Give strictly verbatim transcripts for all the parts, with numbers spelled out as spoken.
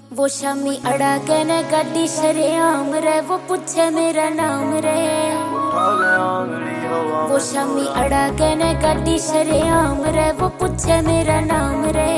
वो शामी अड़ा के ने गाड़ी शरेआम रे, वो पूछे मेरा नाम रे। वो शामी अड़ा के ने गाड़ी शरेआम रे, वो पूछे मेरा नाम रे।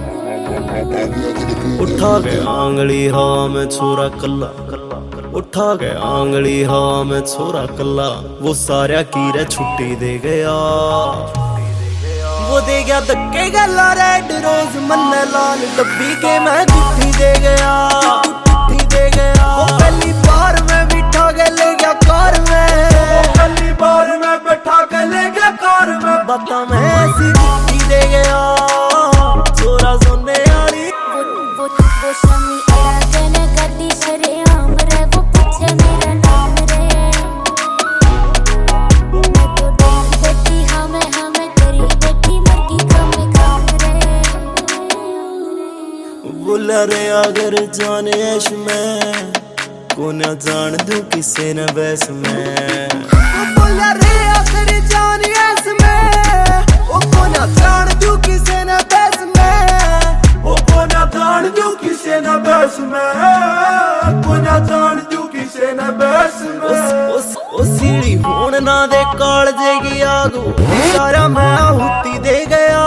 उठा के आंगली हवा में छोरा कल्ला, उठा के आंगली हवा में छोरा कल्ला, वो सारा कीरे छुट्टी दे गया। वो दे गया धक्के गला रेड रोज मन्ने लाल डब्बी के मैं गुट्ठी दे गया, गुट्ठी दे गया। वो पहली बार में बिठा के ले गया कार में, वो पहली बार में बिठा के ले गया कार में। बता मैं ऐसी गुट्ठी दे गया छोरा सोने वाली। वो वो वो शामी अड़ा के ने गाड़ी शरेआम रे, वो पूछे मेरा नाम रे। मैं तो डर बेटी हाँ मैं हाँ मैं तेरी बेटी मरगी काम काम रे। बोला रे अगर जाने ऐश में को न जान दूं किसे न बैस में। बोला रे अगर जाने ऐश में ओ को न जान दूं किसे न बैस में, ओ को न जान दूं किसे न बैस में, को न जान दूं किसे न बैस में। उस उस उस सीढ़ी होन ना दे काल जेगी आगू सारा मैं आहुति दे गया।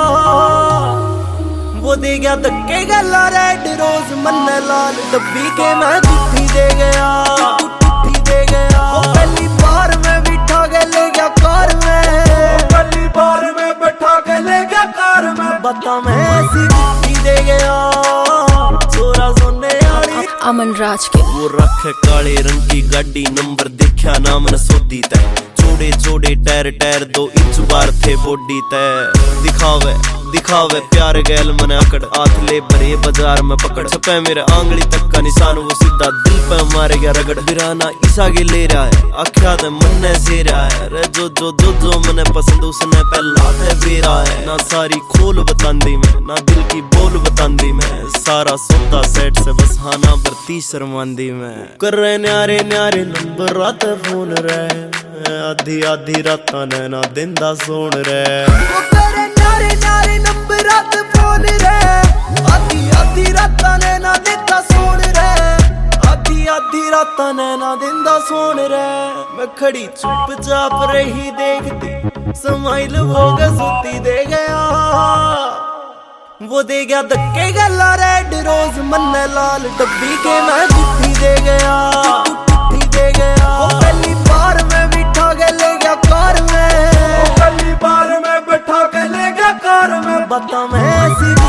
वो दे गया धक्के गला रेड रोज मन्ने लाल डब्बी के मैं गुट्ठी दे गया, गुट्ठी दे गया। वो पहली बार में बिठा के ले गया कार में, वो पहली बार में बिठा के ले गया कार में। बता मैं ऐसी गुट्ठी दे गया छोरा सोने वाली। अमन राज के वो रखे काले रंग की गाड़ी नंबर देखा नाम न सोदी तय, जोड़े जोड़े टायर टायर दो इंच बार थे बॉडी तय। दिखावे दिखावे प्यार गैल मन अकड़ हाथ ले भरे बाजार में पकड़, छपे मेरे आंगली तक का निशान वो सीधा दिल पे मारे गया रगड़। बिराना ईसा के ले रहा है आख्या दे मन से रहा है रे, जो जो जो जो मने पसंद उसने पहला थे बेरा है। ना सारी खोल बतांदी मैं ना दिल की बोल बतांदी मैं, सारा सौदा सेट से बस हाना बरती शर्मांदी मैं। कर रहे न्यारे न्यारे नंबर रात फोन रे, आधी आधी रात ने ना दिन दा सोन रे। नारे नारे नंबर रात फोन रे, आधी आधी रात ने ना दिता सोन रे, आधी आधी रात ने ना दिंदा सोन रे। मैं खड़ी चुपचाप रही देखती स्माइल वो गसूती दे गया। वो दे गया धक्के गला रेड रोज मन्ने लाल डब्बी के मैं गुट्ठी दे गया, गुट्ठी दे गया। वो पहली बार में बिठा के ले गया कार में, वो पहली बार में बिठा के ले गया कार में। बता मैं ऐसी